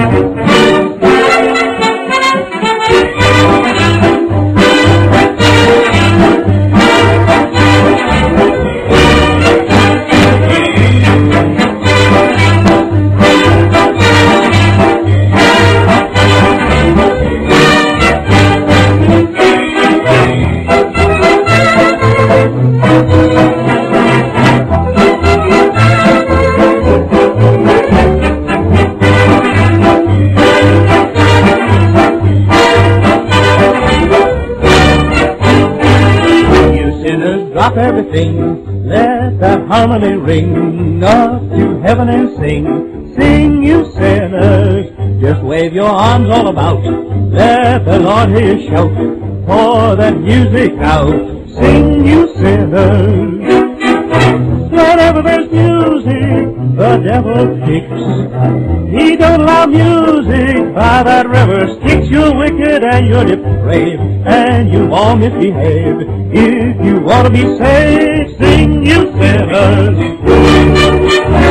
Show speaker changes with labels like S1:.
S1: Drop everything, let that harmony ring up to heaven and sing. Sing, you sinners, just wave your arms all about. Let the Lord hear you shout, pour that music out. Sing, you sinners. Whenever there's music, the devil kicks. He don't allow music by that river Styx. You're wicked and you're depraved, and you all misbehave. If you want to be saved, sing, you sinners.